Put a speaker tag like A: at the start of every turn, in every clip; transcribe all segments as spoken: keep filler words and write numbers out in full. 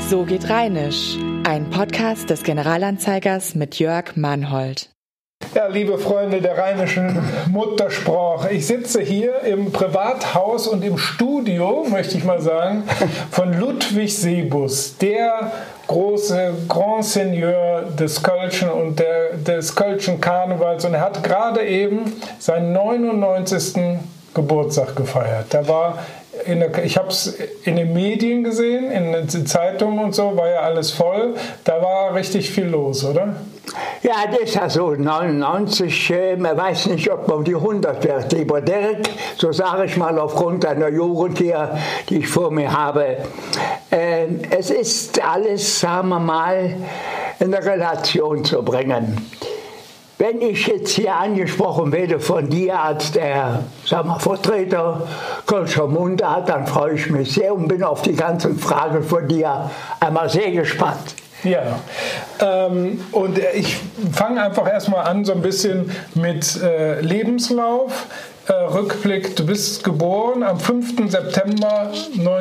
A: So geht Rheinisch, ein Podcast des Generalanzeigers mit Jörg Mannhold.
B: Ja, liebe Freunde der rheinischen Muttersprache, ich sitze hier im Privathaus und im Studio, möchte ich mal sagen, von Ludwig Sebus, der große Grand Seigneur des Kölschen und der, des Kölschen Karnevals. Und er hat gerade eben seinen neunundneunzigsten Geburtstag gefeiert. Da war in der, ich habe es in den Medien gesehen, in den Zeitungen und so, war ja alles voll. Da war richtig viel los, oder?
C: Ja, das ist also neunundneunzig, äh, man weiß nicht, ob man die hundert wird. Lieber Dirk, so sage ich mal aufgrund einer Jugend hier, die ich vor mir habe. Äh, es ist alles, sagen wir mal, in eine Relation zu bringen. Wenn ich jetzt hier angesprochen werde von dir als der, sag mal, Vertreter Kölscher Mundart, dann freue ich mich sehr und bin auf die ganzen Fragen von dir einmal sehr gespannt.
B: Ja, ähm, und ich fange einfach erstmal an so ein bisschen mit äh, Lebenslauf, äh, Rückblick. Du bist geboren am fünften September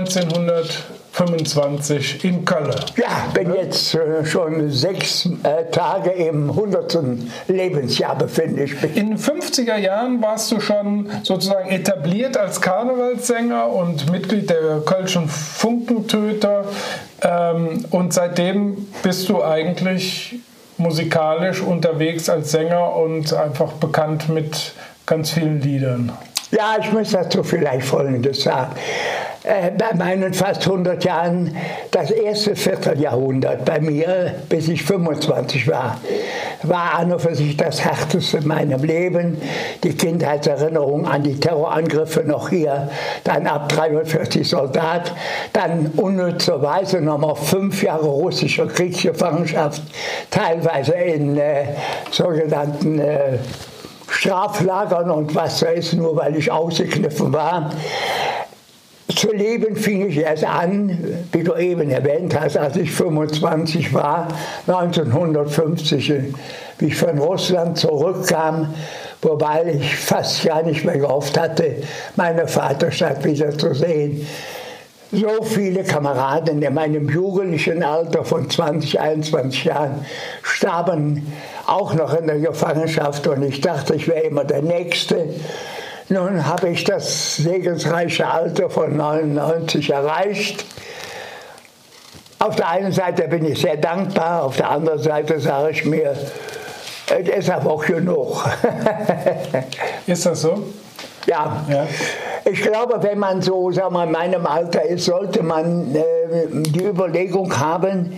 B: neunzehnhundertfünfundzwanzig in Köln.
C: Ja, bin jetzt äh, schon sechs äh, Tage im hundertsten Lebensjahr befinde ich mich.
B: In den fünfziger Jahren warst du schon sozusagen etabliert als Karnevalssänger und Mitglied der Kölschen Funkentöter. Ähm, und seitdem bist du eigentlich musikalisch unterwegs als Sänger und einfach bekannt mit ganz vielen Liedern.
C: Ja, ich muss dazu vielleicht Folgendes sagen. Äh, bei meinen fast hundert Jahren, das erste Vierteljahrhundert bei mir, bis ich fünfundzwanzig war, war an und für sich das Härteste in meinem Leben. Die Kindheitserinnerung an die Terrorangriffe noch hier, dann ab dreiundvierzig Soldat, dann unnützerweise nochmal fünf Jahre russische Kriegsgefangenschaft, teilweise in äh, sogenannten äh, Straflagern und was da ist, nur weil ich ausgekniffen war. Zu leben fing ich erst an, wie du eben erwähnt hast, als ich fünfundzwanzig war, neunzehnhundertfünfzig, wie ich von Russland zurückkam, wobei ich fast gar nicht mehr gehofft hatte, meine Vaterstadt wiederzusehen. So viele Kameraden in meinem jugendlichen Alter von zwanzig, einundzwanzig Jahren starben auch noch in der Gefangenschaft und ich dachte, ich wäre immer der Nächste. Nun habe ich das segensreiche Alter von neunundneunzig erreicht. Auf der einen Seite bin ich sehr dankbar, auf der anderen Seite sage ich mir, es ist aber auch genug.
B: Ist das so?
C: Ja. ja. Ich glaube, wenn man so, sagen wir, in meinem Alter ist, sollte man äh, die Überlegung haben,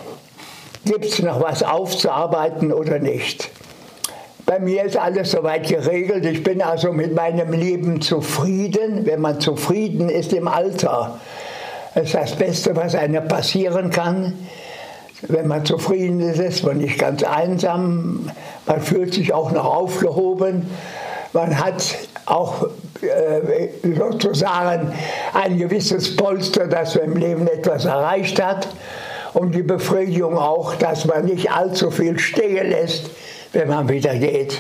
C: gibt es noch was aufzuarbeiten oder nicht. Bei mir ist alles soweit geregelt. Ich bin also mit meinem Leben zufrieden. Wenn man zufrieden ist im Alter, ist das Beste, was einem passieren kann. Wenn man zufrieden ist, ist man nicht ganz einsam. Man fühlt sich auch noch aufgehoben. Man hat auch äh, sozusagen ein gewisses Polster, dass man im Leben etwas erreicht hat. Und die Befriedigung auch, dass man nicht allzu viel stehen lässt, wenn man wieder geht.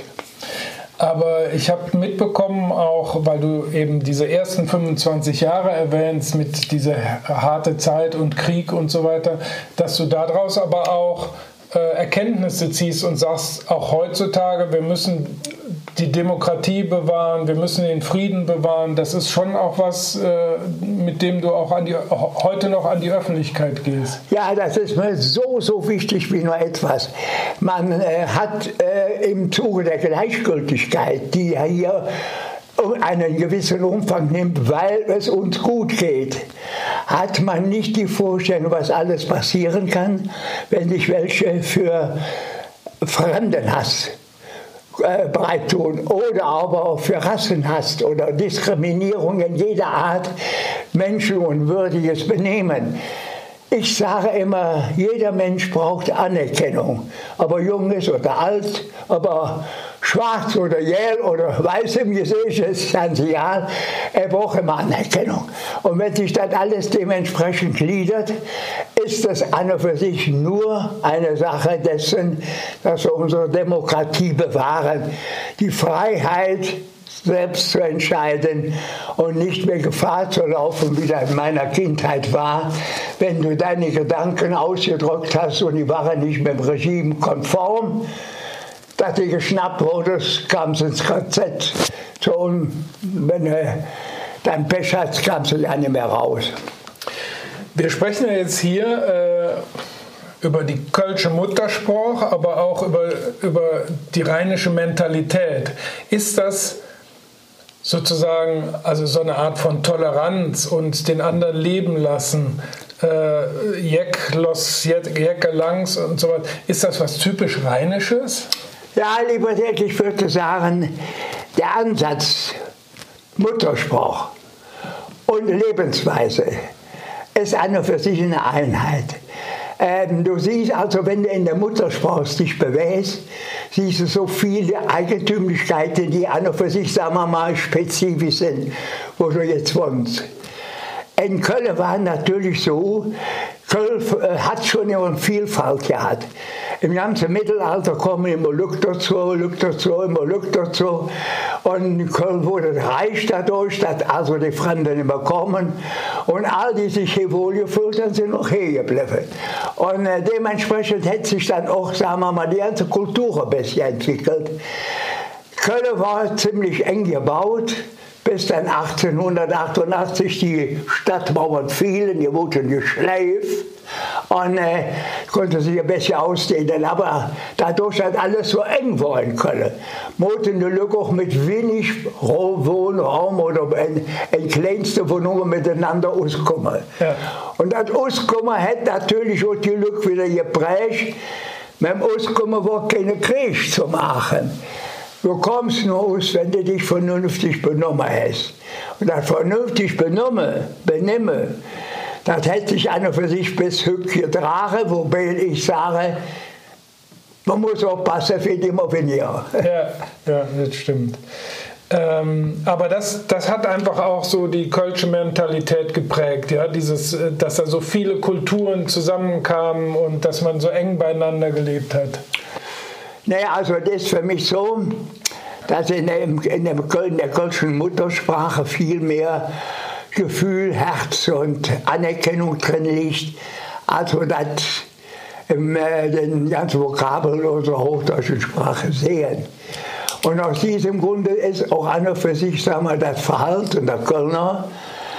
B: Aber ich habe mitbekommen, auch weil du eben diese ersten fünfundzwanzig Jahre erwähnst, mit dieser harte Zeit und Krieg und so weiter, dass du daraus aber auch äh, Erkenntnisse ziehst und sagst, auch heutzutage, wir müssen die Demokratie bewahren, wir müssen den Frieden bewahren. Das ist schon auch was, äh, mit dem du auch an die, heute noch an die Öffentlichkeit gehst.
C: Ja, das ist mir so, so wichtig wie nur etwas. Man äh, hat äh, im Zuge der Gleichgültigkeit, die ja hier einen gewissen Umfang nimmt, weil es uns gut geht, hat man nicht die Vorstellung, was alles passieren kann, wenn sich welche für Fremdenhass äh, breit tun oder aber für Rassenhass oder Diskriminierung in jeder Art, menschenunwürdiges Benehmen. Ich sage immer, jeder Mensch braucht Anerkennung, ob er jung ist oder alt, ob er schwarz oder gel oder weiß im Gesicht ist, ganz egal, er braucht immer Anerkennung. Und wenn sich das alles dementsprechend gliedert, ist das an und für sich nur eine Sache dessen, dass wir unsere Demokratie bewahren, die Freiheit selbst zu entscheiden und nicht mehr Gefahr zu laufen, wie das in meiner Kindheit war. Wenn du deine Gedanken ausgedrückt hast und die waren nicht mit dem Regime konform, dass du geschnappt wurdest, kamst ins K Z. So, und wenn du dann Pech hast, kamst du ja nicht mehr raus.
B: Wir sprechen ja jetzt hier äh, über die kölsche Muttersprache, aber auch über, über die rheinische Mentalität. Ist das sozusagen also so eine Art von Toleranz und den anderen leben lassen, äh, Jeck, los, Jecke langs und so weiter, ist das was typisch Rheinisches?
C: Ja, lieber Dirk, ich würde sagen, der Ansatz Muttersprache und Lebensweise ist eine für sich eine Einheit. Ähm, du siehst also, wenn du in der Muttersprache dich bewegst, siehst du so viele Eigentümlichkeiten, die an und für sich, sagen wir mal, spezifisch sind, wo du jetzt wohnst. In Köln war natürlich so, Köln hat schon immer eine Vielfalt gehabt. Im ganzen Mittelalter kommen immer Lück dazu, Lück dazu, immer Lück dazu. Und Köln wurde reich dadurch, dass also die Fremden immer kommen. Und all die sich hier wohlgefühlt haben, sind noch hier geblieben. Und äh, dementsprechend hat sich dann auch, sagen wir mal, die ganze Kultur ein bisschen entwickelt. Köln war ziemlich eng gebaut, bis dann achtzehnhundertachtundachtzig die Stadtmauern fielen, die wurden geschleift und äh, konnte sich ein bisschen ausdehnen. Aber dadurch hat alles so eng war in Köln. Moten die Lücke auch mit wenig Wohnraum oder in, in kleinste Wohnungen miteinander auskommen. Ja. Und das Auskommen hat natürlich auch die Lücke wieder geprägt. Mit dem Auskommen war keine Krieg zu machen. Du kommst nur aus, wenn du dich vernünftig benommen hast. Und das vernünftig benommen, benehmen, das hat sich einer für sich bis heute getragen, wobei ich sage, man muss aufpassen für die Mobilier.
B: Ja, ja, das stimmt. Ähm, aber das, das hat einfach auch so die kölsche Mentalität geprägt, ja? Dieses, dass da so viele Kulturen zusammenkamen und dass man so eng beieinander gelebt hat.
C: Naja, also das ist für mich so, dass in der, in der, in der kölschen Muttersprache viel mehr Gefühl, Herz und Anerkennung drin liegt, also das in äh, den ganzen Vokabeln unserer hochdeutschen Sprache sehen. Und aus diesem Grunde ist auch einer für sich, sagen wir, das Verhalten der Kölner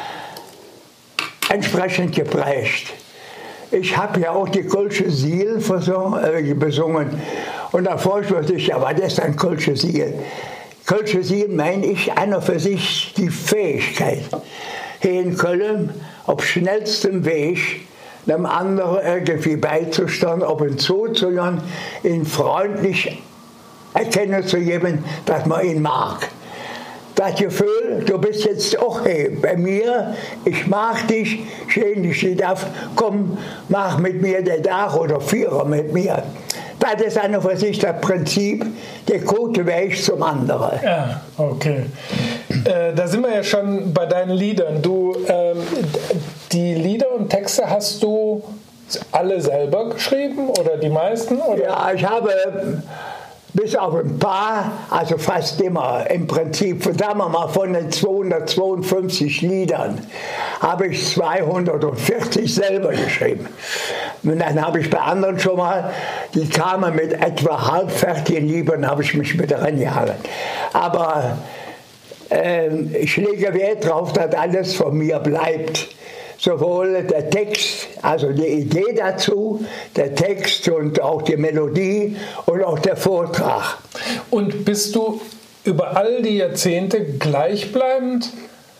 C: entsprechend geprägt. Ich habe ja auch die kölsche Siel besungen. Und da fragt man sich, ja, was ist ein kölsche Siel? Kölsche Siel meine ich einer für sich die Fähigkeit, hier in Köln auf schnellstem Weg einem anderen irgendwie beizustehen, ob ihn zuzugehen, ihn freundlich erkennen zu geben, dass man ihn mag. Das Gefühl, du bist jetzt auch hey, bei mir, ich mag dich, schön, ich dich darf, komm, mach mit mir den Tag oder Vierer mit mir. Das ist eine für sich das Prinzip, der gute Weg zum anderen.
B: Ja, okay. Äh, da sind wir ja schon bei deinen Liedern. Du, ähm, die Lieder und Texte hast du alle selber geschrieben oder die meisten? Oder?
C: Ja, ich habe bis auf ein paar, also fast immer im Prinzip, sagen wir mal von den zweihundertzweiundfünfzig Liedern, habe ich zweihundertvierzig selber geschrieben. Und dann habe ich bei anderen schon mal, die kamen mit etwa halbfertigen Liedern, habe ich mich mit reingehangen. Aber äh, ich lege Wert darauf, dass alles von mir bleibt. Sowohl der Text, also die Idee dazu, der Text und auch die Melodie und auch der Vortrag.
B: Und bist du über all die Jahrzehnte gleichbleibend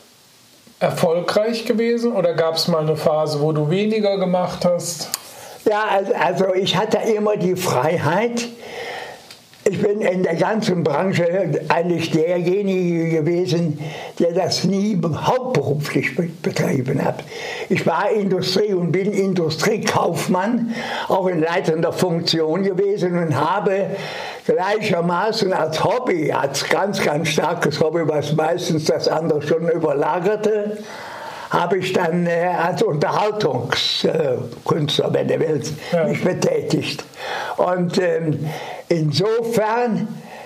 B: erfolgreich gewesen oder gab es mal eine Phase, wo du weniger gemacht hast?
C: Ja, also ich hatte immer die Freiheit. Ich bin in der ganzen Branche eigentlich derjenige gewesen, der das nie hauptberuflich betrieben hat. Ich war Industrie- und bin Industriekaufmann, auch in leitender Funktion gewesen und habe gleichermaßen als Hobby, als ganz, ganz starkes Hobby, was meistens das andere schon überlagerte, habe ich dann äh, als Unterhaltungskünstler, wenn du willst, ja. mich betätigt. Und ähm, insofern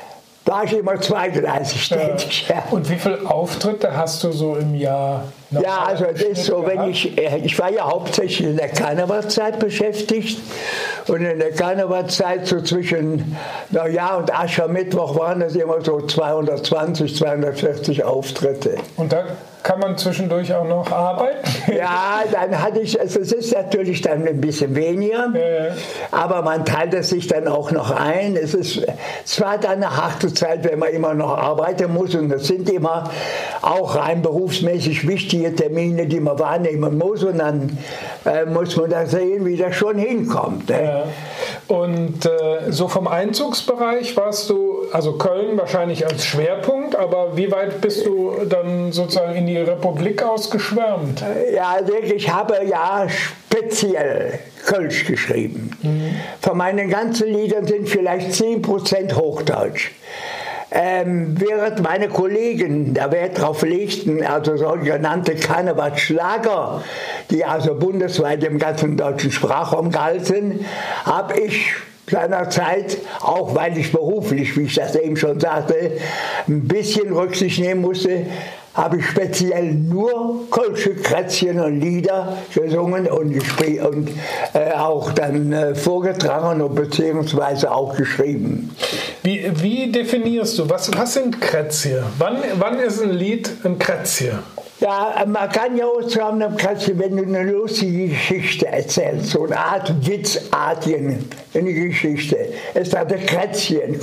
C: war ich immer zweigleisig tätig.
B: Ja. Und wie viele Auftritte hast du so im Jahr?
C: Ja, also das ist so, wenn ich, ich war ja hauptsächlich in der Karnevalszeit beschäftigt und in der Karnevalszeit so zwischen Neujahr und Aschermittwoch waren das immer so zweihundertzwanzig, zweihundertvierzig Auftritte.
B: Und da kann man zwischendurch auch noch arbeiten?
C: Ja, dann hatte ich, also es ist natürlich dann ein bisschen weniger, ja, ja. aber man teilt es sich dann auch noch ein. Es ist zwar dann eine harte Zeit, wenn man immer noch arbeiten muss und es sind immer auch rein berufsmäßig wichtige Termine, die man wahrnehmen muss und dann äh, muss man da sehen, wie das schon hinkommt. Ne?
B: Ja. Und äh, so vom Einzugsbereich warst du, also Köln wahrscheinlich als Schwerpunkt, aber wie weit bist du dann sozusagen in die Republik ausgeschwärmt?
C: Ja, wirklich, ich habe ja speziell Kölsch geschrieben. Mhm. Von meinen ganzen Liedern sind vielleicht zehn Prozent Hochdeutsch. Ähm, während meine Kollegen da Wert drauf legten, also sogenannte Karnevalsschlager, die also bundesweit im ganzen deutschen Sprachraum galten, habe ich seinerzeit, auch weil ich beruflich, wie ich das eben schon sagte, ein bisschen Rücksicht nehmen musste, habe ich speziell nur Kölsche Krätzchen und Lieder gesungen und, und äh, auch dann äh, vorgetragen und beziehungsweise auch geschrieben.
B: Wie, wie definierst du, was, was sind Krätzchen? Wann, wann ist ein Lied ein Krätzchen?
C: Ja, man kann ja auch zu einem Krätzchen, wenn du eine lustige Geschichte erzählst, so eine Art witzartige Geschichte, ist das ein Krätzchen,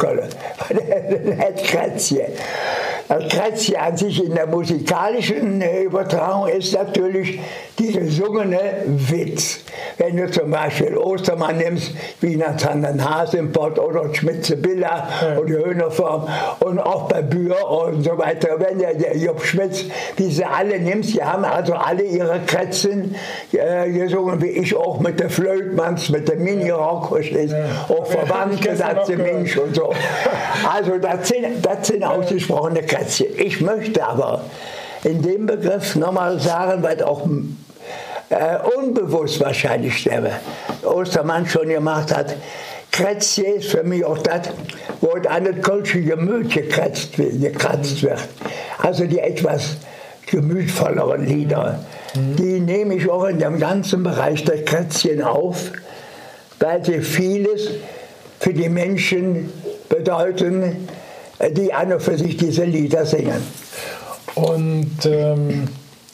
C: ein Krätzchen. Das Krätzchen an sich in der musikalischen Übertragung ist natürlich die gesungene Witz. Wenn du zum Beispiel Ostermann nimmst, Wiener Zandenhas-Import oder Schmitze-Billa ja. oder Höhnerform und auch bei Bühr und so weiter, wenn der, der Job Schmitz diese alle nimmst, die haben also alle ihre Krätzchen äh, gesungen, wie ich auch mit der Flötmanns, mit der Mini-Rock, ja. auch Verwandte, das Mensch und so. Also das sind, das sind ausgesprochene Krätzchen. Ich möchte aber in dem Begriff nochmal sagen, weil auch äh, unbewusst wahrscheinlich der Ostermann schon gemacht hat, Krätzchen ist für mich auch das, wo an das kölsche Gemüt gekratzt wird. Also die etwas gemütvolleren Lieder, mhm. die nehme ich auch in dem ganzen Bereich der Krätzchen auf, weil sie vieles für die Menschen bedeuten, die an und für sich diese Lieder singen.
B: Und ähm,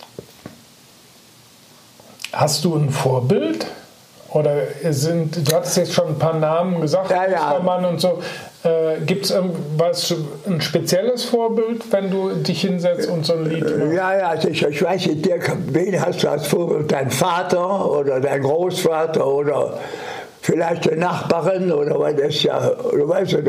B: hast du ein Vorbild? Oder sind, du hattest jetzt schon ein paar Namen gesagt,
C: ja, ja.
B: und so. Äh, Gibt es irgendwas, ein spezielles Vorbild, wenn du dich hinsetzt und so ein Lied machst?
C: Ja, ja, also ich, ich weiß nicht, Dirk, wen hast du als Vorbild? Dein Vater oder dein Großvater oder vielleicht eine Nachbarin oder was das ja, oder weißt du,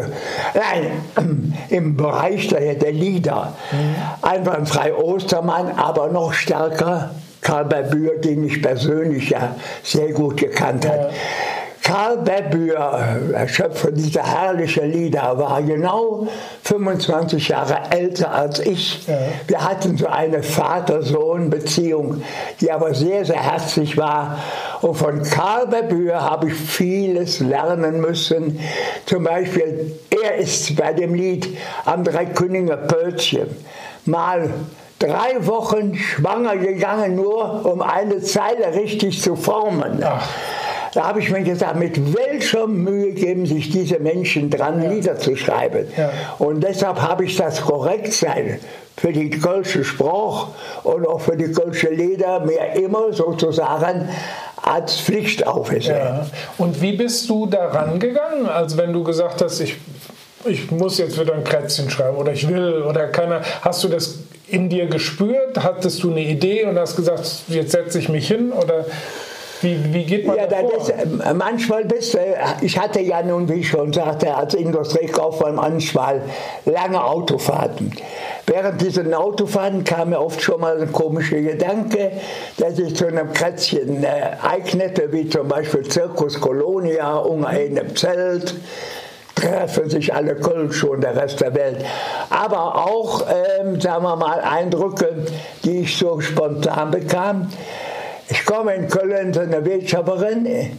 C: nein, im Bereich der, der Lieder. Mhm. Einwandfrei Ostermann, aber noch stärker Karl Berbühr, den ich persönlich ja sehr gut gekannt habe. Ja. Karl Berbühr, der Schöpfer dieser herrlichen Lieder, war genau fünfundzwanzig Jahre älter als ich. Ja. Wir hatten so eine Vater-Sohn-Beziehung, die aber sehr, sehr herzlich war. Und von Karl Berbühr habe ich vieles lernen müssen. Zum Beispiel, er ist bei dem Lied Am Dreiköniger Pölzchen mal drei Wochen schwanger gegangen, nur um eine Zeile richtig zu formen. Ach. Da habe ich mir gesagt, mit welcher Mühe geben sich diese Menschen dran, ja. Lieder zu schreiben. Ja. Und deshalb habe ich das Korrektsein für die kölsche Sprache und auch für die kölsche Lieder mir immer sozusagen als Pflicht aufgesehen.
B: Ja. Und wie bist du da rangegangen? Also wenn du gesagt hast, ich, ich muss jetzt wieder ein Krätzchen schreiben oder ich will oder keiner, hast du das in dir gespürt? Hattest du eine Idee und hast gesagt, jetzt setze ich mich hin oder... Wie, wie geht man
C: ja,
B: da vor?
C: Das, manchmal bist du, ich hatte ja nun, wie ich schon sagte, als Industriekaufmann manchmal lange Autofahrten. Während diesen Autofahrten kam mir oft schon mal ein komischer Gedanke, der sich zu einem Krätzchen äh, eignete, wie zum Beispiel Circus Colonia, Ungar in einem Zelt, treffen sich alle Kölsche und der Rest der Welt. Aber auch, ähm, sagen wir mal, Eindrücke, die ich so spontan bekam. Ich komme in Köln zu einer Wirtschafterin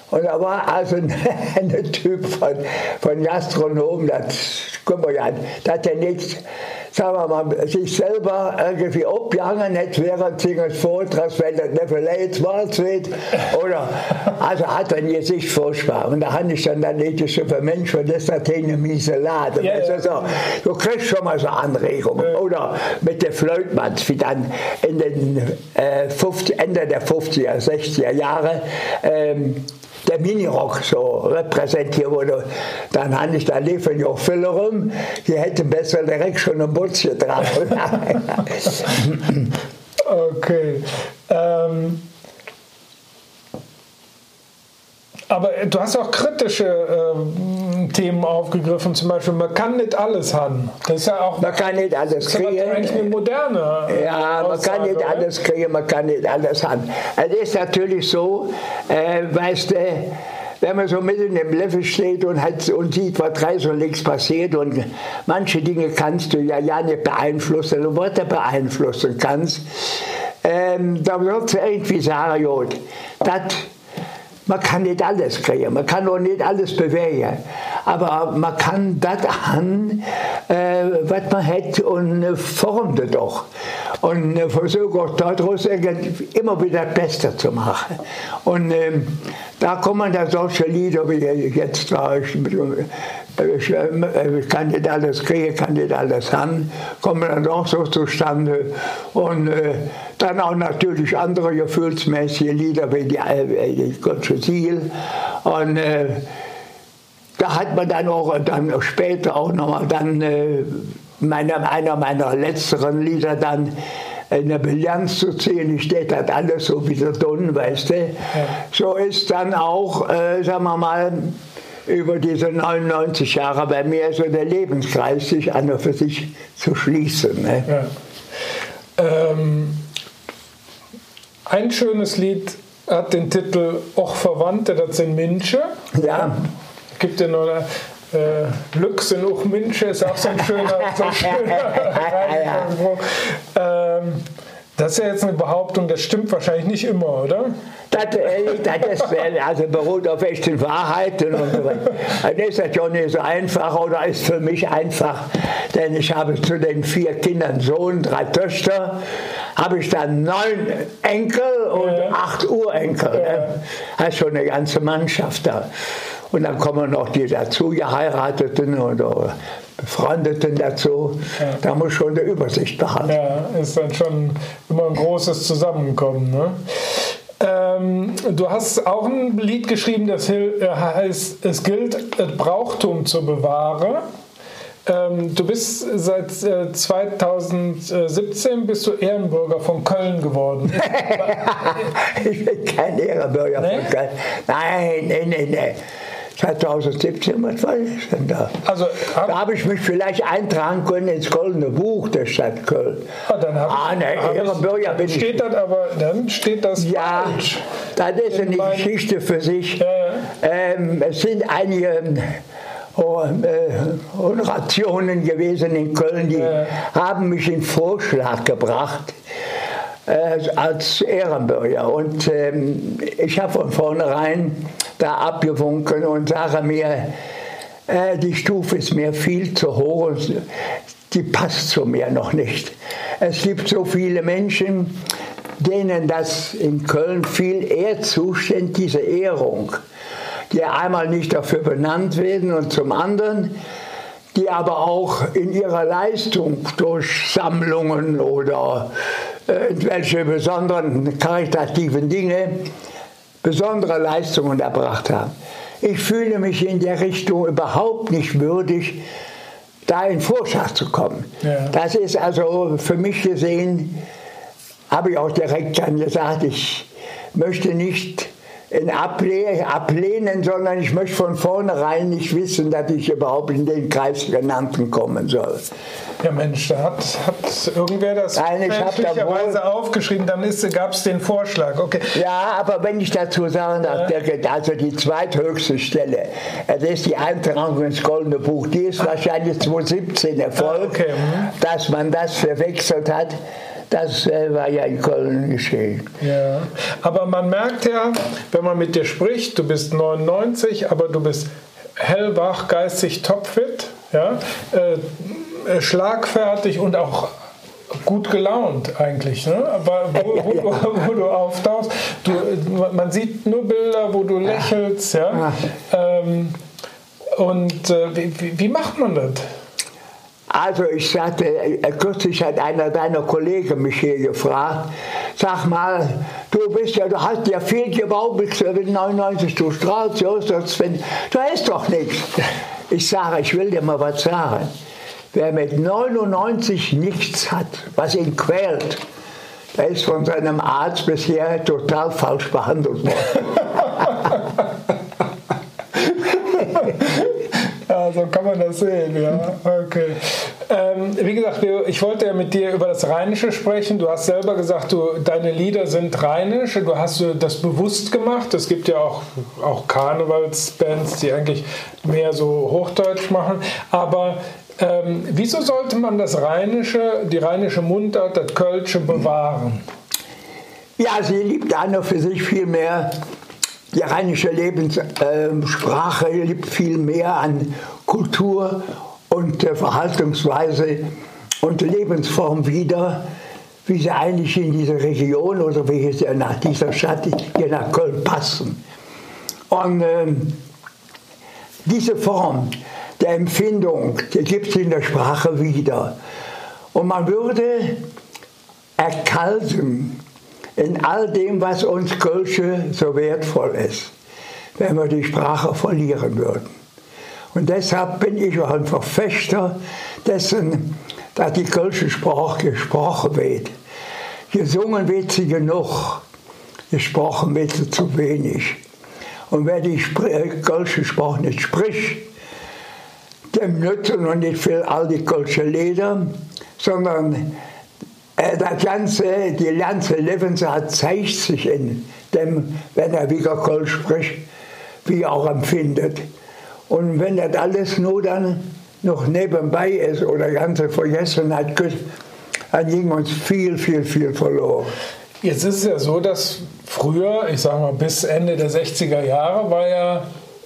C: Und da war also ein, ein Typ von, von Gastronom, das, guck mal an, das hat er nicht, sagen wir mal, sich selber irgendwie abgegangen, nicht während des Vortrags, weil das nicht vielleicht war, oder, also hat er ein Gesicht furchtbar. Und da habe ich dann dann nicht so für Mensch, das ist natürlich eine miese Lade. Ja, ja. So, du kriegst schon mal so Anregungen. Ja. Oder mit der Flötmanns, wie dann in den äh, fünfzig, Ende der fünfziger, sechziger Jahre, ähm, der Minirock so repräsentiert wurde. Dann habe ich da liefen ja viele rum, die hätten besser direkt schon ein Butzchen dran.
B: Okay. Ähm, aber du hast auch kritische ähm, Themen aufgegriffen, zum Beispiel, man kann nicht alles haben. Das ist ja auch,
C: man kann nicht alles
B: das
C: kriegen.
B: Das ist eigentlich eine moderne äh,
C: Ja, man
B: Aussage,
C: kann nicht
B: oder?
C: alles kriegen, man kann nicht alles haben. Es ist natürlich so, äh, weißt du, wenn man so mitten im Leben steht und, hat, und sieht, was rechts und links passiert, und manche Dinge kannst du ja, ja nicht beeinflussen, und was du beeinflussen kannst, ähm, da wird es irgendwie sagen, gut, das, man kann nicht alles kriegen, man kann auch nicht alles bewegen, aber man kann das an, äh, was man hat, und äh, formt es doch. Und äh, versucht auch daraus immer wieder das Beste zu machen. Und ähm, da kommen dann solche Lieder wie jetzt war ich, ich, ich kann nicht alles kriegen, kann nicht alles haben, kommen dann auch so zustande. Und äh, dann auch natürlich andere gefühlsmäßige Lieder wie die, äh, die Gottesdienst. Und äh, da hat man dann auch dann später auch nochmal dann äh, meine, einer meiner letzteren Lieder dann in der Bilanz zu ziehen. Ich stehe das alles so wieder drin, weißt du. Ja. So ist dann auch, äh, sagen wir mal, über diese neunundneunzig Jahre bei mir so der Lebenskreis sich an und für sich zu schließen. Ne?
B: Ja. Ähm, ein schönes Lied hat den Titel Och Verwandte, das sind Minsche.
C: Ja.
B: Gibt ja noch eine, äh, Lux in Och Minsche, ist auch so ein schöner, so ein schöner ähm, Das ist ja jetzt eine Behauptung, das stimmt wahrscheinlich nicht immer, oder?
C: Das, das ist, also beruht auf echten Wahrheiten und so weiter. Das ist natürlich nicht so einfach, oder ist für mich einfach, denn ich habe zu den vier Kindern Sohn, drei Töchter, habe ich dann neun Enkel und ja. acht Urenkel. Ja. Ne? Das ist schon eine ganze Mannschaft da. Und dann kommen noch die dazu Geheirateten oder Befreundeten dazu. Ja. Da muss schon eine Übersicht behalten.
B: Ja, ist dann schon immer ein großes Zusammenkommen. Ne? Ähm, du hast auch ein Lied geschrieben, das heißt, es gilt, das Brauchtum zu bewahren. Ähm, du bist seit äh, zweitausendsiebzehn bist du Ehrenbürger von Köln geworden.
C: Ich bin kein Ehrenbürger nee? von Köln. Nein, nein, nein, nein. zweitausendsiebzehn, was war das denn da? Also, hab da habe ich mich vielleicht eintragen können ins Goldene Buch der Stadt Köln.
B: Ah, dann hab
C: ah, ne, Ehrenbürger bin
B: steht
C: ich.
B: Das aber, dann steht das
C: ja,
B: falsch.
C: Das ist eine mein... Geschichte für sich. Ja, ja. Ähm, es sind einige oh, äh, Honorationen gewesen in Köln, die ja. haben mich in Vorschlag gebracht als Ehrenbürger. Und ähm, ich habe von vornherein da abgewunken und sage mir, äh, die Stufe ist mir viel zu hoch, die passt zu mir noch nicht. Es gibt so viele Menschen, denen das in Köln viel eher zusteht, diese Ehrung, die einmal nicht dafür benannt werden und zum anderen, die aber auch in ihrer Leistung durch Sammlungen oder irgendwelche besonderen karitativen Dinge besondere Leistungen erbracht haben. Ich fühle mich in der Richtung überhaupt nicht würdig, da in Vorschlag zu kommen. Ja. Das ist also für mich gesehen, habe ich auch direkt dann gesagt, ich möchte nicht in Able- ablehnen, sondern ich möchte von vornherein nicht wissen, dass ich überhaupt in den Kreis genannten kommen soll.
B: Ja Mensch, da hat, hat irgendwer das fälschlicherweise aufgeschrieben, dann gab es den Vorschlag. Okay.
C: Ja, aber wenn ich dazu sagen darf, ja. also die zweithöchste Stelle, das ist die Eintragung ins Goldene Buch, die ist wahrscheinlich zweitausendsiebzehn erfolgt, okay. mhm. dass man das verwechselt hat Das äh, war ja in Köln geschehen.
B: Ja, aber man merkt ja, wenn man mit dir spricht, du bist neunundneunzig, aber du bist hellwach, geistig topfit, ja, äh, schlagfertig und auch gut gelaunt eigentlich, ne? Aber wo, wo, wo, wo du auftauchst, du, man sieht nur Bilder, wo du lächelst, ja. Ähm, und äh, wie, wie macht man das?
C: Also ich sagte, kürzlich hat einer deiner Kollegen mich hier gefragt, sag mal, du bist ja, du hast ja viel gebaubelt, mit neunundneunzig, du strahlst, ja, da ist doch nichts. Ich sage, ich will dir mal was sagen. Wer mit neunundneunzig nichts hat, was ihn quält, der ist von seinem Arzt bisher total falsch behandelt worden.
B: Ja, so kann man das sehen, ja. Okay. Ähm, wie gesagt, ich wollte ja mit dir über das Rheinische sprechen. Du hast selber gesagt, du, deine Lieder sind rheinisch. Du hast das bewusst gemacht. Es gibt ja auch, auch Karnevalsbands, die eigentlich mehr so Hochdeutsch machen. Aber ähm, wieso sollte man das Rheinische, die rheinische Mundart, das Kölsche bewahren?
C: Ja, sie liebt an und für sich viel mehr. Die rheinische Lebenssprache äh, liebt viel mehr an Kultur und äh, Verhaltensweise und Lebensform wieder, wie sie eigentlich in diese Region oder wie sie nach dieser Stadt, hier nach Köln passen. Und ähm, diese Form der Empfindung, die gibt es in der Sprache wieder. Und man würde erkalten in all dem, was uns Kölsche so wertvoll ist, wenn wir die Sprache verlieren würden. Und deshalb bin ich auch ein Verfechter dessen, dass die Kölsche Sprache gesprochen wird. Gesungen wird sie genug, gesprochen wird sie zu wenig. Und wer die Kölsche Sprache nicht spricht, dem nützen und nicht viel all die Kölsche Lieder, sondern das ganze, die ganze Lebensart zeigt sich in dem, wenn er wieder Kölsch spricht, wie er auch empfindet. Und wenn das alles nur dann noch nebenbei ist oder ganze Vergessenheit, dann ging uns viel, viel, viel verloren.
B: Jetzt ist es ja so, dass früher, ich sage mal bis Ende der sechziger Jahre, war ja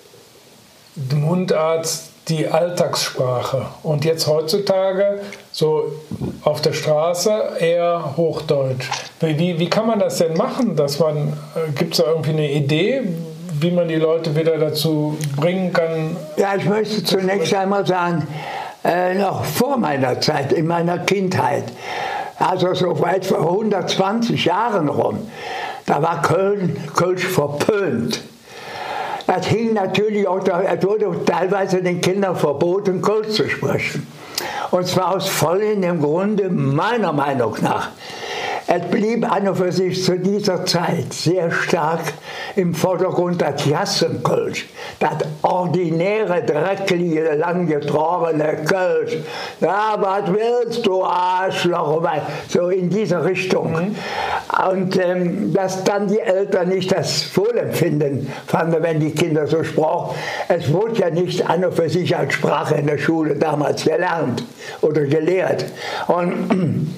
B: die Mundart die Alltagssprache. Und jetzt heutzutage, so auf der Straße, eher Hochdeutsch. Wie, wie kann man das denn machen? Dass man, gibt es da irgendwie eine Idee, wie man die Leute wieder dazu bringen kann?
C: Ja, ich möchte zunächst einmal sagen, äh, noch vor meiner Zeit, in meiner Kindheit, also so weit vor hundertzwanzig Jahren rum, da war Köln, Kölsch verpönt. Das hing natürlich auch, es wurde teilweise den Kindern verboten, Kölsch zu sprechen. Und zwar aus vollem Grunde, meiner Meinung nach. Es blieb an und für sich zu dieser Zeit sehr stark im Vordergrund das Jassenkölsch, das ordinäre, dreckige, langgetrockene Kölsch. Ja, was willst du, Arschloch? So in diese Richtung. Mhm. Und ähm, dass dann die Eltern nicht das Wohlempfinden fanden, wenn die Kinder so sprachen. Es wurde ja nicht an und für sich als Sprache in der Schule damals gelernt oder gelehrt. Und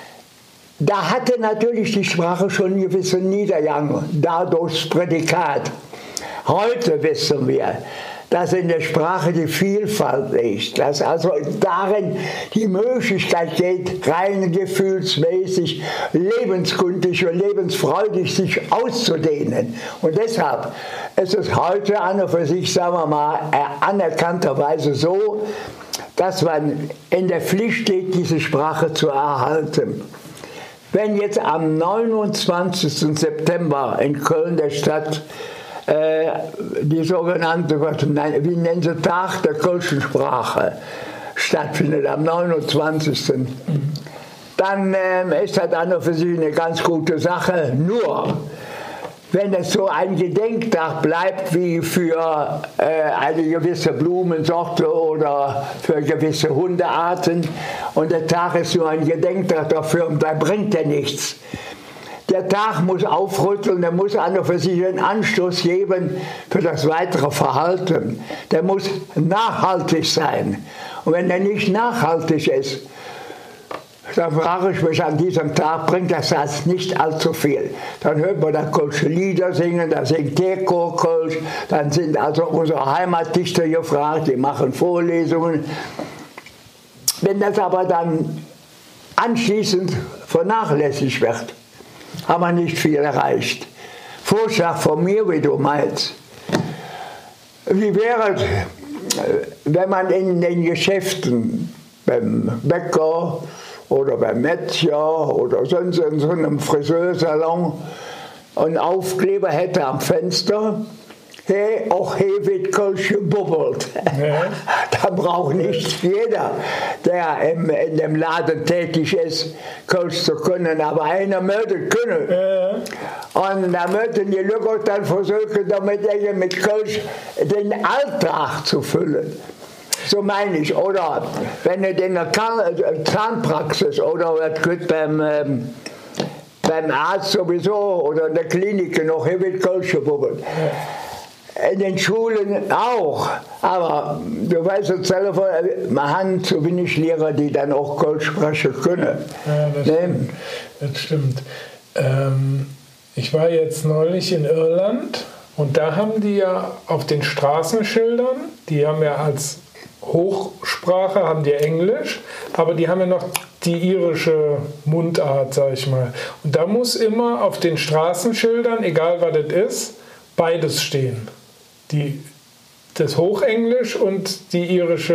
C: da hatte natürlich die Sprache schon einen gewissen Niedergang, dadurch das Prädikat. Heute wissen wir, dass in der Sprache die Vielfalt liegt, dass also darin die Möglichkeit geht, rein gefühlsmäßig, lebenskundig und lebensfreudig sich auszudehnen. Und deshalb ist es heute an und für sich, sagen wir mal, anerkannterweise so, dass man in der Pflicht steht, diese Sprache zu erhalten. Wenn jetzt am neunundzwanzigsten September in Köln, der Stadt, äh, die sogenannte, wie nennen sie, Tag der Kölschen Sprache stattfindet, am neunundzwanzigsten dann äh, ist das an und für sich eine ganz gute Sache. Nur, wenn es so ein Gedenktag bleibt wie für äh, eine gewisse Blumensorte oder für gewisse Hundearten und der Tag ist nur ein Gedenktag dafür und da bringt er nichts. Der Tag muss aufrütteln, der muss an und für sich einen Anstoß geben für das weitere Verhalten. Der muss nachhaltig sein. Und wenn er nicht nachhaltig ist, dann frage ich mich an diesem Tag, bringt das jetzt nicht allzu viel. Dann hört man da kölsche Lieder singen, da singt Teko Kölsch, dann sind also unsere Heimatdichter gefragt, die machen Vorlesungen. Wenn das aber dann anschließend vernachlässigt wird, haben wir nicht viel erreicht. Vorschlag von mir, wie du meinst. Wie wäre es, wenn man in den Geschäften, beim Bäcker oder beim Metzger oder sonst in so einem Friseursalon einen Aufkleber hätte am Fenster, hey, auch hier wird Kölsch gebubbelt. Ja. Da braucht nicht jeder, der im, in dem Laden tätig ist, Kölsch zu können, aber einer möchte können. Ja. Und da möchten die Leute dann versuchen, damit mit Kölsch den Alltag zu füllen. So meine ich. Oder wenn es in der Zahnpraxis oder beim, ähm, beim Arzt sowieso oder in der Klinik noch, hier wird Kölsch gebubbelt. Ja. In den Schulen auch, aber du weißt ja selber, wir haben zu wenig Lehrer, die dann auch Kölsch sprechen können.
B: Ja, das, ne? stimmt. das stimmt. Ähm, ich war jetzt neulich in Irland und da haben die ja auf den Straßenschildern, die haben ja als Hochsprache, haben die Englisch, aber die haben ja noch die irische Mundart, sag ich mal. Und da muss immer auf den Straßenschildern, egal was das ist, beides stehen. Die, das Hochenglisch und die irische,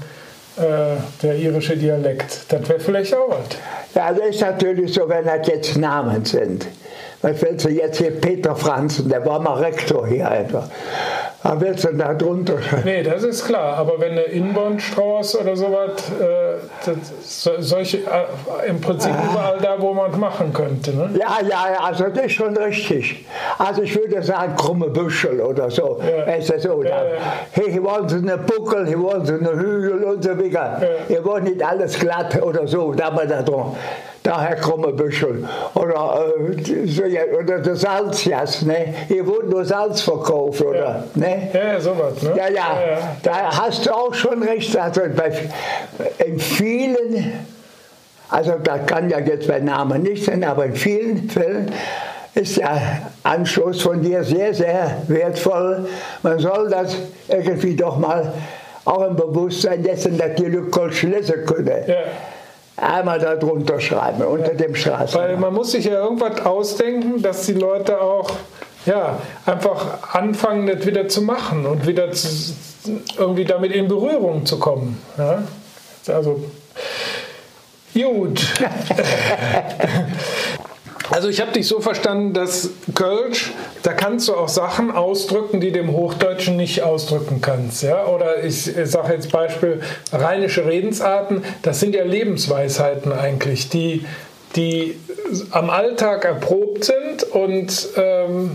B: äh, der irische Dialekt. Das wäre vielleicht auch was.
C: Ja, das ist natürlich so, wenn das jetzt Namen sind. Was willst du jetzt hier, Peter Franzen, der war mal Rektor hier einfach. Was willst du da drunter?
B: Nee, das ist klar. Aber wenn eine Inbornstrauß oder sowas, äh, das, so, solche, äh, im Prinzip ah. überall da, wo man es machen könnte. Ne?
C: Ja, ja, ja, also das ist schon richtig. Also ich würde sagen, krumme Büschel oder so. Ja. Ist das so? Ja, ja. Hey, hier wollen sie eine Buckel, hier wollen sie eine Hügel und so weiter. Ja. Hier wollen nicht alles glatt oder so, da mal da drum. Daher krumme Büschel. Oder, äh, so, oder der Salzjas, ne? Hier wurde nur Salz verkauft, oder?
B: Ja,
C: ne?
B: ja sowas, ne?
C: Ja, ja, ja, ja. Da hast du auch schon recht. Also bei, in vielen, also das kann ja jetzt bei Namen nicht sein, aber in vielen Fällen ist der Anschluss von dir sehr, sehr wertvoll. Man soll das irgendwie doch mal auch im Bewusstsein dessen, dass die Leute Kölsch lesen können. Ja. Einmal da drunter schreiben, unter ja. dem Straßen.
B: Weil man muss sich ja irgendwas ausdenken, dass die Leute auch ja, einfach anfangen, das wieder zu machen und wieder zu, irgendwie damit in Berührung zu kommen. Ja? Also, gut. Also ich habe dich so verstanden, dass Kölsch, da kannst du auch Sachen ausdrücken, die dem Hochdeutschen nicht ausdrücken kannst. Ja? Oder ich, ich sage jetzt Beispiel rheinische Redensarten, das sind ja Lebensweisheiten eigentlich, die, die am Alltag erprobt sind und ähm,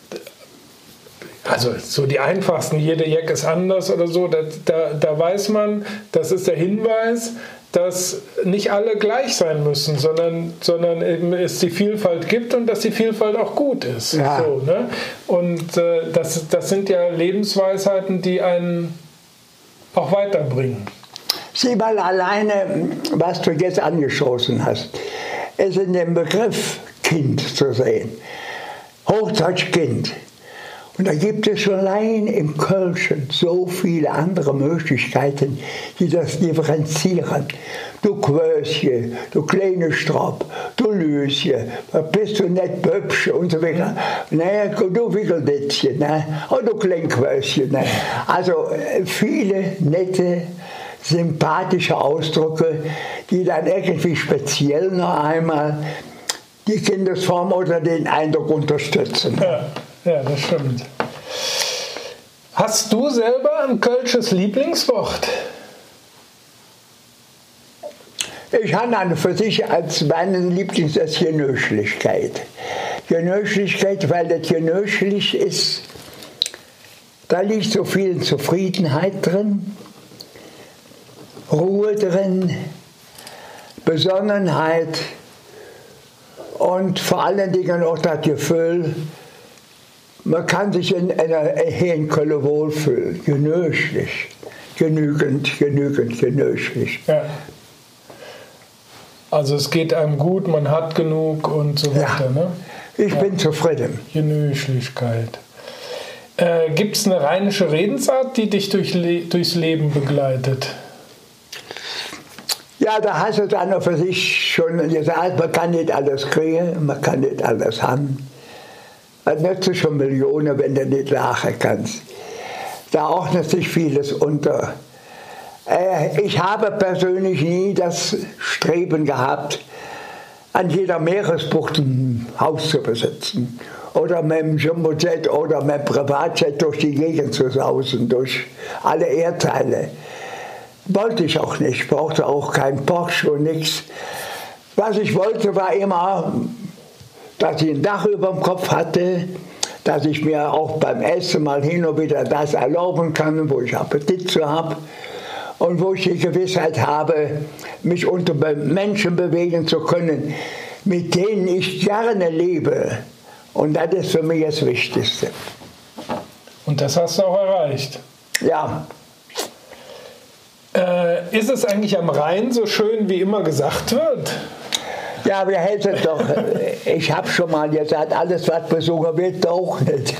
B: also so die einfachsten, jede Jack ist anders oder so, da, da, da weiß man, das ist der Hinweis, dass nicht alle gleich sein müssen, sondern, sondern eben es die Vielfalt gibt und dass die Vielfalt auch gut ist. Ja. So, ne? Und äh, das, das sind ja Lebensweisheiten, die einen auch weiterbringen.
C: Sieh mal alleine, was du jetzt angeschossen hast, ist in dem Begriff Kind zu sehen. Hochdeutsch Kind. Und da gibt es schon allein im Kölschen so viele andere Möglichkeiten, die das differenzieren. Du Quöschen, du kleine Strop, du Löschen, bist du nicht Böpsche und so weiter. Ne, du Wickeldettchen, ne? Oh, du Kleinquöschen. Ne? Also viele nette, sympathische Ausdrücke, die dann irgendwie speziell noch einmal die Kindesform oder den Eindruck unterstützen.
B: Ja. Ja, das stimmt. Hast du selber ein kölsches Lieblingswort?
C: Ich habe eine für sich als meinen Lieblings das Genöschlichkeit. Genöschlichkeit, weil das genöschlich ist, da liegt so viel Zufriedenheit drin, Ruhe drin, Besonnenheit und vor allen Dingen auch das Gefühl, man kann sich in einer Heenkölle wohlfühlen, genöschlich, genügend, genügend, genöschlich.
B: Ja. Also es geht einem gut, man hat genug und so weiter.
C: Ja,
B: ne?
C: ich
B: ja.
C: bin zufrieden.
B: Genüglichkeit. Äh, Gibt es eine rheinische Redensart, die dich durch Le- durchs Leben begleitet?
C: Ja, da hast du dann für sich schon gesagt, man kann nicht alles kriegen, man kann nicht alles haben. Man nützt schon Millionen, wenn du nicht lachen kannst. Da ordnet sich vieles unter. Äh, ich habe persönlich nie das Streben gehabt, an jeder Meeresbucht ein Haus zu besitzen. Oder mit dem Jumbojet oder mit dem Privatjet durch die Gegend zu sausen, durch alle Erdteile. Wollte ich auch nicht, brauchte auch kein Porsche und nichts. Was ich wollte, war immer, dass ich ein Dach über dem Kopf hatte, dass ich mir auch beim Essen mal hin und wieder das erlauben kann, wo ich Appetit zu habe und wo ich die Gewissheit habe, mich unter Menschen bewegen zu können, mit denen ich gerne lebe. Und das ist für mich das Wichtigste.
B: Und das hast du auch erreicht?
C: Ja.
B: Äh, ist es eigentlich am Rhein so schön, wie immer gesagt wird?
C: Ja, wir helfen doch. Ich habe schon mal gesagt, alles, was besungen wird, doch nicht.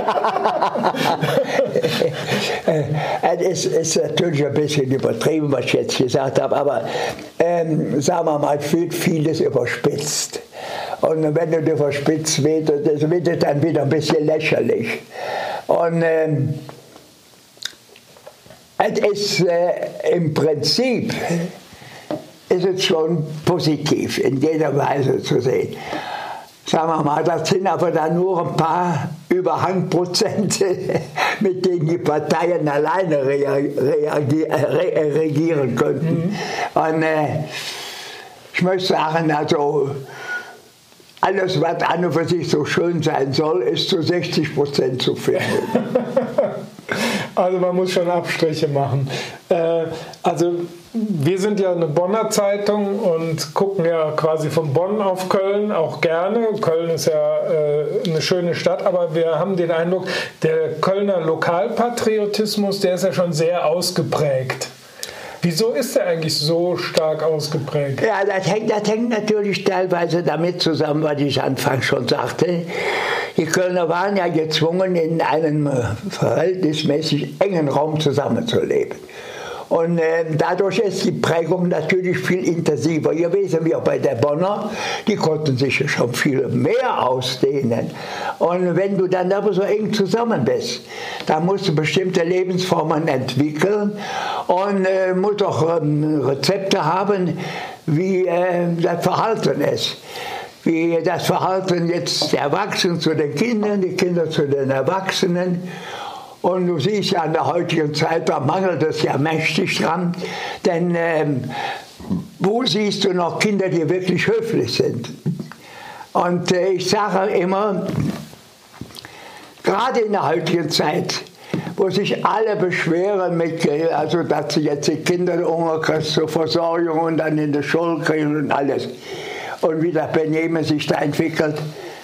C: Es ist natürlich ein bisschen übertrieben, was ich jetzt gesagt habe, aber ähm, sagen wir mal, wird vieles überspitzt. Und wenn du das überspitzt wird, das wird dann wieder ein bisschen lächerlich. Und ähm, es ist äh, im Prinzip ist es schon positiv in jeder Weise zu sehen. Sagen wir mal, das sind aber dann nur ein paar Überhangprozente, mit denen die Parteien alleine reagi- re- regieren könnten. Mhm. Und äh, ich möchte sagen, also alles, was an und für sich so schön sein soll, ist zu sechzig Prozent zu finden.
B: Also man muss schon Abstriche machen. Äh, also wir sind ja eine Bonner Zeitung und gucken ja quasi von Bonn auf Köln auch gerne. Köln ist ja äh, eine schöne Stadt, aber wir haben den Eindruck, der Kölner Lokalpatriotismus, der ist ja schon sehr ausgeprägt. Wieso ist der eigentlich so stark ausgeprägt?
C: Ja, das hängt, das hängt natürlich teilweise damit zusammen, was ich anfangs schon sagte. Die Kölner waren ja gezwungen, in einem verhältnismäßig engen Raum zusammenzuleben. Und äh, dadurch ist die Prägung natürlich viel intensiver gewesen, wie auch bei der Bonner. Die konnten sich ja schon viel mehr ausdehnen. Und wenn du dann aber so eng zusammen bist, dann musst du bestimmte Lebensformen entwickeln und äh, musst auch ähm, Rezepte haben, wie äh, das Verhalten ist. Wie das Verhalten jetzt der Erwachsenen zu den Kindern, die Kinder zu den Erwachsenen. Und du siehst ja in der heutigen Zeit, da mangelt es ja mächtig dran, denn ähm, wo siehst du noch Kinder, die wirklich höflich sind? Und äh, ich sage immer, gerade in der heutigen Zeit, wo sich alle beschweren, mit, also dass sie jetzt die Kinder Hunger kriegen zur Versorgung und dann in der Schule kriegen und alles. Und wie das Benehmen sich da entwickelt.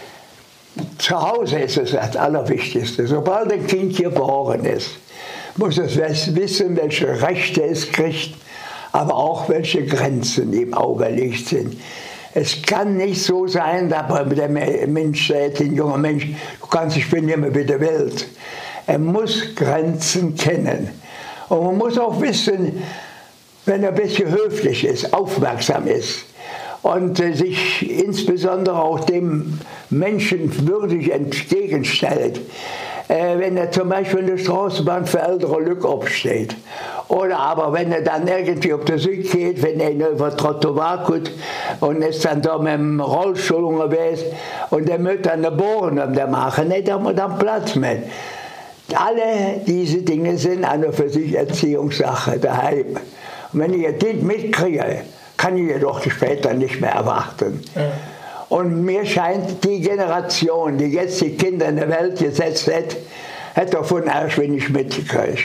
C: Zu Hause ist es das Allerwichtigste. Sobald ein Kind geboren ist, muss es wissen, welche Rechte es kriegt, aber auch welche Grenzen ihm auferlegt sind. Es kann nicht so sein, dass der Mensch sagt, ein junger Mensch, du kannst dich benehmen, wie du willst. Er muss Grenzen kennen. Und man muss auch wissen, wenn er ein bisschen höflich ist, aufmerksam ist, und äh, sich insbesondere auch dem Menschen würdig entgegenstellt. Äh, wenn er zum Beispiel in der Straßenbahn für ältere Leute aufsteht. Oder aber wenn er dann irgendwie auf der Süd geht, wenn er über Trottoir geht und ist dann da mit dem Rollstuhl unterwegs und der möchte dann eine Bohren um der machen, nicht, da hat man dann Platz mehr. Alle diese Dinge sind an und für sich Erziehungssache daheim. Und wenn ich das mitkriege, kann ich jedoch später nicht mehr erwarten. Ja. Und mir scheint, die Generation, die jetzt die Kinder in die Welt gesetzt hat, hat davon erst wenig mitgekriegt.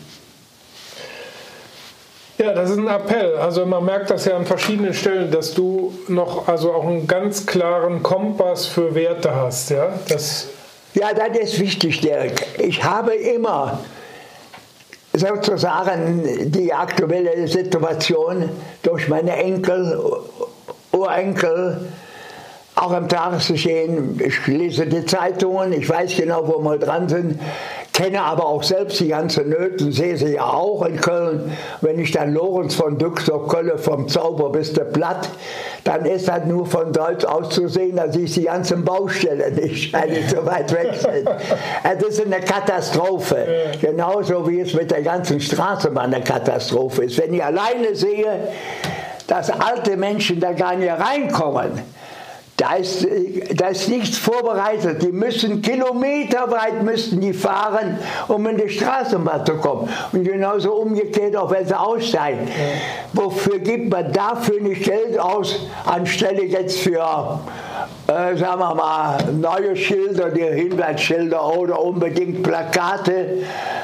B: Ja, das ist ein Appell. Also man merkt das ja an verschiedenen Stellen, dass du noch also auch einen ganz klaren Kompass für Werte hast. Ja, das,
C: ja, das ist wichtig, Dirk. Ich habe immer sozusagen die aktuelle Situation durch meine Enkel Urenkel, auch am Tagesgeschehen. Ich lese die Zeitungen, ich weiß genau, wo wir dran sind, kenne aber auch selbst die ganzen Nöten, sehe sie ja auch in Köln. Wenn ich dann Lorenz von Düxer, Kölle vom Zauber bis der Platt, dann ist das nur von Deutsch aus zu sehen, dass ich die ganzen Baustellen nicht, weil die so weit weg sind. Das ist eine Katastrophe. Genauso wie es mit der ganzen Straßenbahn eine Katastrophe ist. Wenn ich alleine sehe, dass alte Menschen da gar nicht reinkommen, Da ist, da ist nichts vorbereitet. Die müssen kilometerweit müssen die fahren, um in die Straßenbahn zu kommen. Und genauso umgekehrt auch, wenn sie aussteigen. Ja. Wofür gibt man dafür nicht Geld aus, anstelle jetzt für, äh, sagen wir mal, neue Schilder, die Hinweisschilder oder unbedingt Plakate?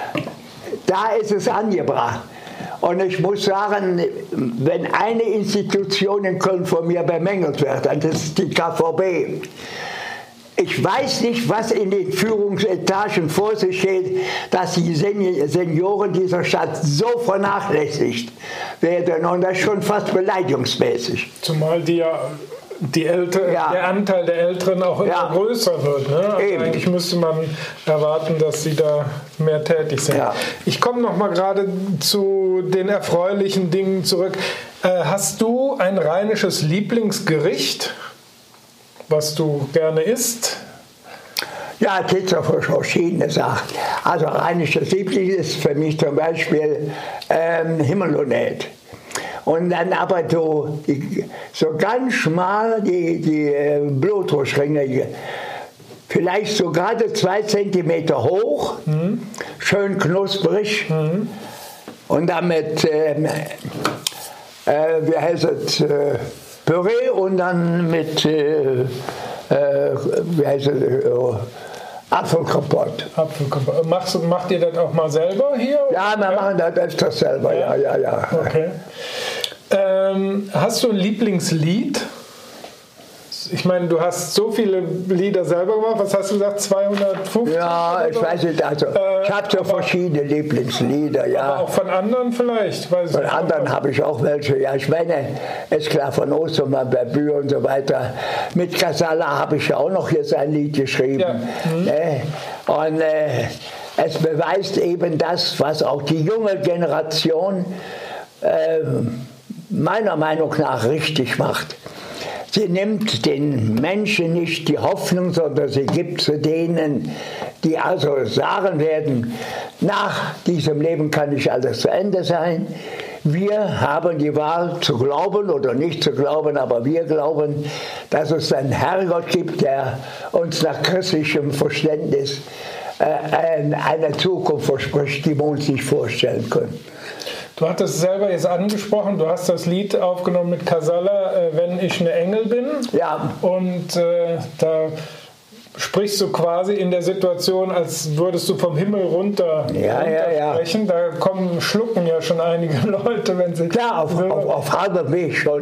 C: Da ist es angebracht. Und ich muss sagen, wenn eine Institution in Köln von mir bemängelt wird, dann ist es die K V B. Ich weiß nicht, was in den Führungsetagen vor sich geht, dass die Senioren dieser Stadt so vernachlässigt werden. Und das ist schon fast beleidigungsmäßig.
B: Zumal die ja die Älter, ja. der Anteil der Älteren auch immer ja. größer wird. Ne? Also eigentlich müsste man erwarten, dass sie da mehr tätig sind. Ja. Ich komme noch mal gerade zu den erfreulichen Dingen zurück. Äh, hast du ein rheinisches Lieblingsgericht, was du gerne isst?
C: Ja, es gibt auch verschiedene Sachen. Also rheinisches Liebling ist für mich zum Beispiel ähm, Himmelhonät. Und dann aber so, die, so ganz schmal die, die äh, Blutwurstringe, vielleicht so gerade zwei Zentimeter hoch, mhm. schön knusprig. Mhm. Und dann mit, ähm, äh, wie heißt es, äh, Püree und dann mit, äh, äh, wie heißt es, äh, Apfelkompott.
B: Apfelkompott. Machst, macht ihr das auch mal selber hier?
C: Ja, wir ja? machen das öfters selber, ja, ja, ja.
B: Okay. Ähm, hast du ein Lieblingslied? Ich meine, du hast so viele Lieder selber gemacht. Was hast du gesagt? zweihundertfünfzig?
C: Ja, ich weiß nicht. Also, äh, ich habe so verschiedene Lieblingslieder, ja.
B: Aber auch von anderen vielleicht? Weiß
C: von anderen habe ich auch welche. Ja, ich meine, ist klar, von Ostermann, Berbür und so weiter. Mit Casala habe ich ja auch noch jetzt ein Lied geschrieben. Ja. Mhm. Ne? Und äh, es beweist eben das, was auch die junge Generation äh, meiner Meinung nach richtig macht. Sie nimmt den Menschen nicht die Hoffnung, sondern sie gibt zu denen, die also sagen werden, nach diesem Leben kann nicht alles zu Ende sein. Wir haben die Wahl zu glauben oder nicht zu glauben, aber wir glauben, dass es einen Herrgott gibt, der uns nach christlichem Verständnis äh, eine Zukunft verspricht, die wir uns nicht vorstellen können.
B: Du hattest es selber jetzt angesprochen, du hast das Lied aufgenommen mit Casala, äh, Wenn ich eine Engel bin.
C: Ja.
B: Und äh, da sprichst du quasi in der Situation, als würdest du vom Himmel runter,
C: ja,
B: runter
C: ja,
B: sprechen. Ja. Da kommen, schlucken ja schon einige Leute, wenn sie...
C: Klar, auf, auf, auf halbem Weg schon.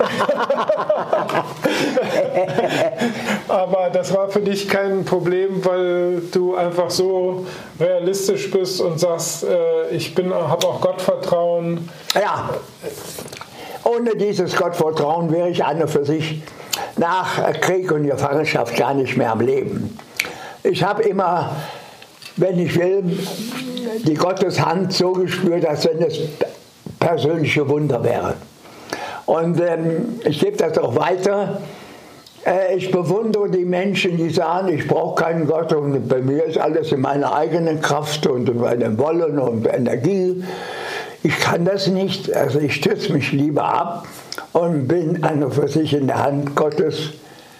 B: Aber das war für dich kein Problem, weil du einfach so realistisch bist und sagst, äh, ich habe auch Gottvertrauen.
C: Ja, ohne dieses Gottvertrauen wäre ich an und für sich nach Krieg und Gefangenschaft gar nicht mehr am Leben. Ich habe immer, wenn ich will, die Gotteshand so gespürt, als wenn es persönliche Wunder wäre. Und ähm, ich gebe das auch weiter. Äh, ich bewundere die Menschen, die sagen, ich brauche keinen Gott und bei mir ist alles in meiner eigenen Kraft und in meinem Wollen und Energie. Ich kann das nicht, also ich stütze mich lieber ab und bin an und für sich in der Hand Gottes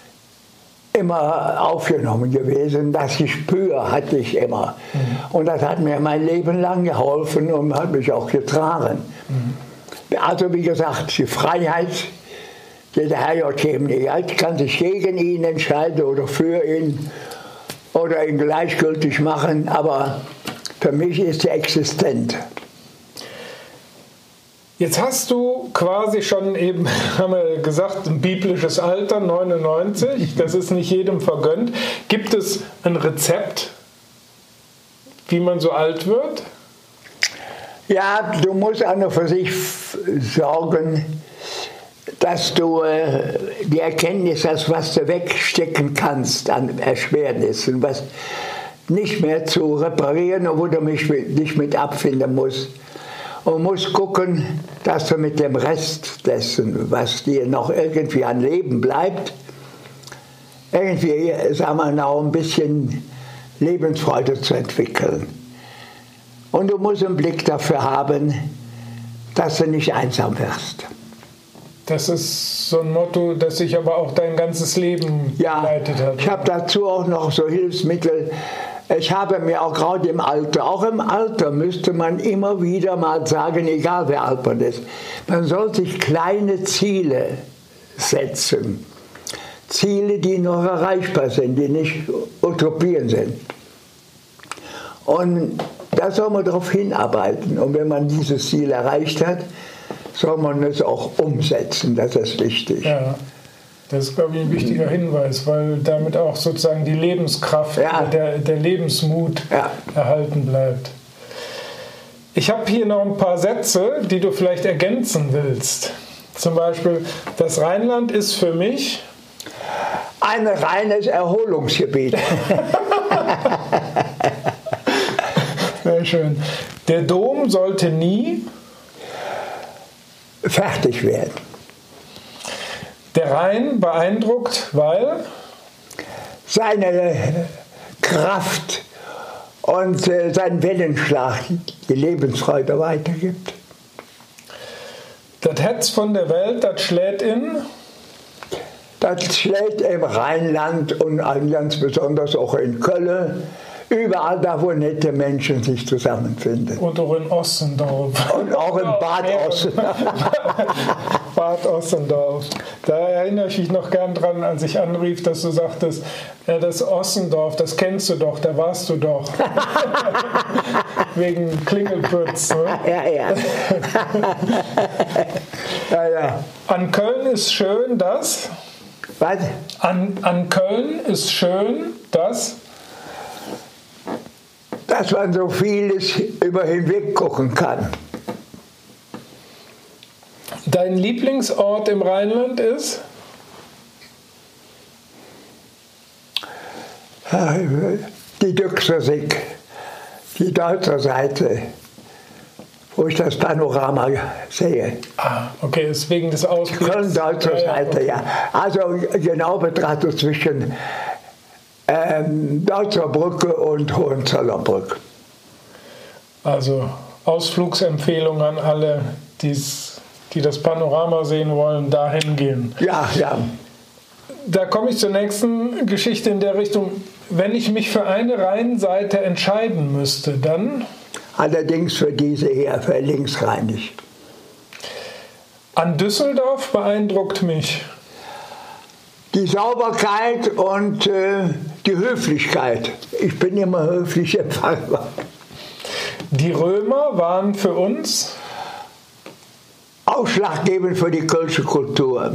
C: immer aufgenommen gewesen. Das Gespür hatte ich immer. Mhm. Und das hat mir mein Leben lang geholfen und hat mich auch getragen. Mhm. Also wie gesagt, die Freiheit, die der Herr geben nicht. Kann sich gegen ihn entscheiden oder für ihn oder ihn gleichgültig machen, aber für mich ist er existent.
B: Jetzt hast du quasi schon eben, haben wir gesagt, ein biblisches Alter, neunundneunzig, das ist nicht jedem vergönnt. Gibt es ein Rezept, wie man so alt wird?
C: Ja, du musst an und für sich sorgen, dass du äh, die Erkenntnis hast, was du wegstecken kannst an Erschwernissen, was nicht mehr zu reparieren und wo du mich nicht mit abfinden musst. Und musst gucken, dass du mit dem Rest dessen, was dir noch irgendwie an Leben bleibt, irgendwie, sagen wir noch, ein bisschen Lebensfreude zu entwickeln. Und du musst einen Blick dafür haben, dass du nicht einsam wirst.
B: Das ist so ein Motto, das sich aber auch dein ganzes Leben
C: ja,
B: begleitet hat.
C: Ich habe dazu auch noch so Hilfsmittel. Ich habe mir auch gerade im Alter, auch im Alter müsste man immer wieder mal sagen, egal wer alt man ist, man soll sich kleine Ziele setzen. Ziele, die noch erreichbar sind, die nicht Utopien sind. Und da soll man darauf hinarbeiten. Und wenn man dieses Ziel erreicht hat, soll man es auch umsetzen. Das ist wichtig.
B: Ja, das ist, glaube ich, ein wichtiger Hinweis, weil damit auch sozusagen die Lebenskraft, ja. der, der Lebensmut ja. erhalten bleibt. Ich habe hier noch ein paar Sätze, die du vielleicht ergänzen willst. Zum Beispiel, das Rheinland ist für mich
C: ein reines Erholungsgebiet.
B: Sehr schön. Der Dom sollte nie
C: fertig werden.
B: Der Rhein beeindruckt, weil
C: seine Kraft und äh, sein Wellenschlag die Lebensfreude weitergibt.
B: Das Hetz von der Welt, das schlägt in
C: Das schlägt im Rheinland und ganz besonders auch in Köln, überall da, wo nette Menschen sich zusammenfinden.
B: Und auch in Ossendorf.
C: Und auch in Bad Ossendorf.
B: Bad Ossendorf. Da erinnere ich mich noch gern dran, als ich anrief, dass du sagtest, ja, das Ossendorf, das kennst du doch, da warst du doch. Wegen Klingelputz. Ne?
C: Ja, ja. ja, ja.
B: An Köln ist schön, dass...
C: Was?
B: An, an Köln ist schön, dass...
C: dass man so vieles über hinweg gucken kann.
B: Dein Lieblingsort im Rheinland ist?
C: Die Düxersig, die deutsche Seite, wo ich das Panorama sehe.
B: Ah, okay, ist wegen des Ausblicks.
C: Köln-deutsche
B: ja,
C: Seite,
B: okay.
C: ja. Also genau betrachtet zwischen ähm, Deutzer Brücke und Hohenzollernbrücke.
B: Also Ausflugsempfehlung an alle, die's, die das Panorama sehen wollen, dahin gehen.
C: Ja, ja.
B: Da komme ich zur nächsten Geschichte in der Richtung. Wenn ich mich für eine Rheinseite entscheiden müsste, dann?
C: Allerdings für diese hier, für linksrheinig.
B: An Düsseldorf beeindruckt mich
C: die Sauberkeit und äh, die Höflichkeit. Ich bin immer höflich empfangbar.
B: Die Römer waren für uns
C: ausschlaggebend für die kölsche Kultur.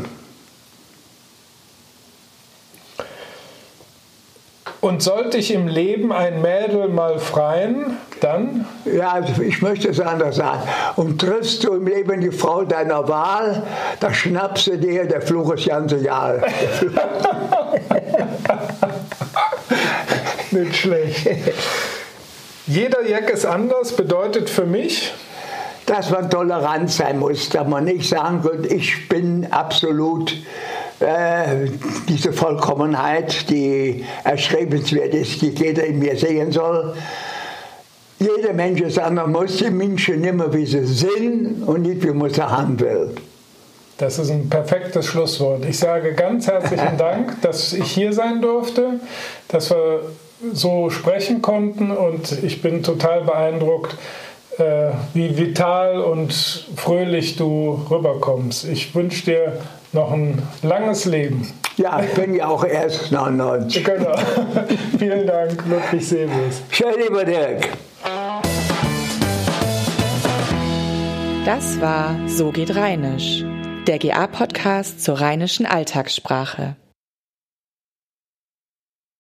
B: Und sollte ich im Leben ein Mädel mal freien, dann?
C: Ja, also ich möchte es anders sagen. Und triffst du im Leben die Frau deiner Wahl, da schnappst du dir, der Fluch ist ganz egal.
B: Nicht schlecht. Jeder Jack ist anders bedeutet für mich,
C: dass man tolerant sein muss, dass man nicht sagen kann, ich bin absolut äh, diese Vollkommenheit, die erstrebenswert ist, die jeder in mir sehen soll. Jeder Mensch ist anders, man muss die Menschen nehmen, wie sie sind und nicht, wie man sie haben will.
B: Das ist ein perfektes Schlusswort. Ich sage ganz herzlichen Dank, dass ich hier sein durfte, dass wir so sprechen konnten und ich bin total beeindruckt, äh, wie vital und fröhlich du rüberkommst. Ich wünsche dir noch ein langes Leben.
C: Ja, ich bin ja auch erst neunundneunzig.
B: Genau. Vielen Dank, Ludwig Sebus.
C: Schön, lieber Dirk.
A: Das war So geht Rheinisch, der G A-Podcast zur rheinischen Alltagssprache.